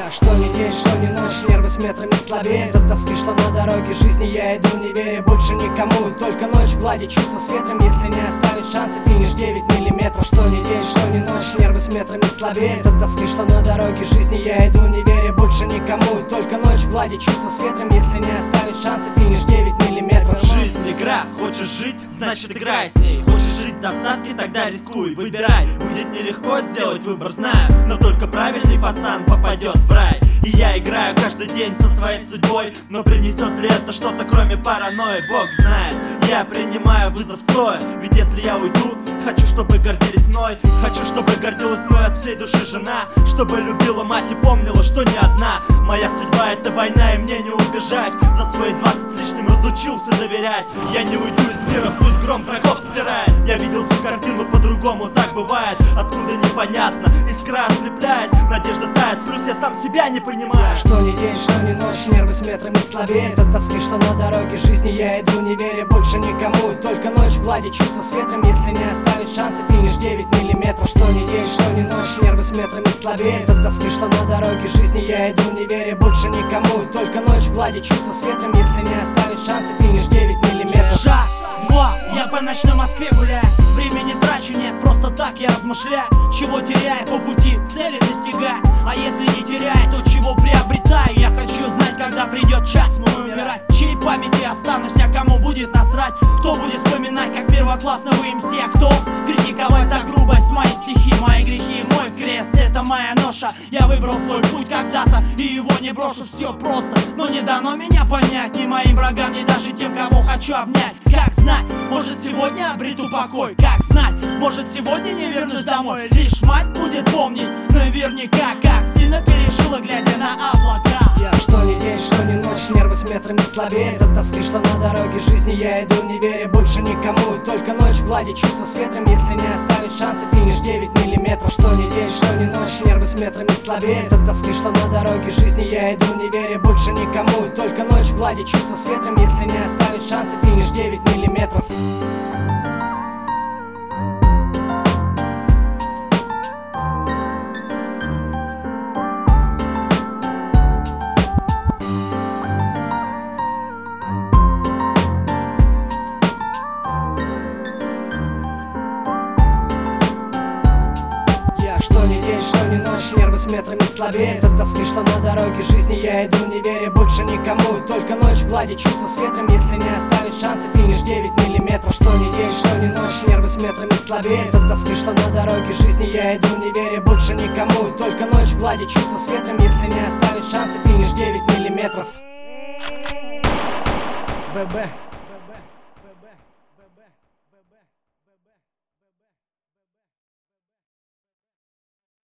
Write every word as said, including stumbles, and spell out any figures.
Я что ни день, что ни ночь, нервы с метрами слабеют от тоски, что на дороге жизни я иду, не веря больше никому. Только ночь гладит чувства с ветром, если не оставить шанса. Финиш девять миллиметров. Что ни день, что ни ночь, нервы с метрами слабеют от тоски, что на дороге жизни я иду, не веря больше никому. Только ночь гладит чувства с ветром, если не оставить шанса. Финиш девять миллиметров. Жизнь игра, хочешь жить, значит играй с ней. Хочешь жить в достатке, тогда рискуй, выбирай. Будет нелегко сделать выбор, знаю, но только правильный пацан попадет в рай. И я играю каждый день со своей судьбой, но принесет ли это что-то кроме паранойи, Бог знает. Я принимаю вызов стоя, ведь если я уйду, хочу, чтобы гордились мной. Хочу, чтобы гордилась мной от всей души жена, чтобы любила мать и помнила, что не одна. Моя судьба — это война, и мне не убежать. За свои двадцать с лишним разучился доверять. Я не уйду из мира, пусть гром врагов стирает. Я видел всю картину по-другому, так бывает. Откуда непонятно, искра ослепляет, надежда тает, плюс я сам себя не понимаю. Я что ни день, что ни ночь, нервы с метрами слабеют от тоски, что на дороге жизни я иду, не веря больше никому. Только ночь гладит чувства с ветром, если не оставить шанса. Финиш девять миллиметров. Что ни день, что ни ночь, нервы с метрами слабеют от тоски, что на дороге жизни я иду, не веря больше никому. Только ночь гладит чувства с ветром, если не оставить шанса. Финиш девять миллиметров. Шаг, два, я по ночной Москве гуляю. Времени трачу, нет, просто так я размышляю. Чего теряю по пути, цели достигаю. А если не теряю, то чего приобретаю? Я хочу знать, когда придет час мой умирать. В чьей памяти останусь, а кому будет насрать? Кто будет вспоминать, как первоклассного эм си? А кто критиковать за грубость мои стихи, мои грехи, мой крест? Это моя ноша, я выбрал свой путь когда-то, и его не брошу. Все просто, но не дано меня понять ни моим врагам, ни даже тем, кого хочу обнять. Как знать, может сегодня обрету покой? Как знать, может сегодня не вернусь домой? Лишь мать будет помнить наверняка, как сильно пережила, глядя на облака. Я что ни день, что ни ночь, нервы с метрами слабеют от тоски, что на дороге жизни я иду, не веря больше никому. Только ночь гладит чувства с ветром, если не оставить шанса. Финиш девять миллиметров. Что ни день, что ни ночь, нервы с метрами слабеют от тоски, что на дороге жизни я иду, не веря больше никому. Только ночь гладит чувства с ветром, если не оставить шанса. Финиш девять миллиметров. Что ни день, что ни ночь, нервы с метрами слабеют от тоски, что на дороге жизни я иду, не веря больше никому. Только ночь гладит чувства с ветром, если не оставить шанса. Финиш девять миллиметров. Что ни день, что ни ночь, нервы с метрами слабеют от тоски, что на дороге жизни я иду, не веря больше никому. Только ночь гладит чувства с ветром, если не оставить шанса. Финиш девять миллиметров. ВБ.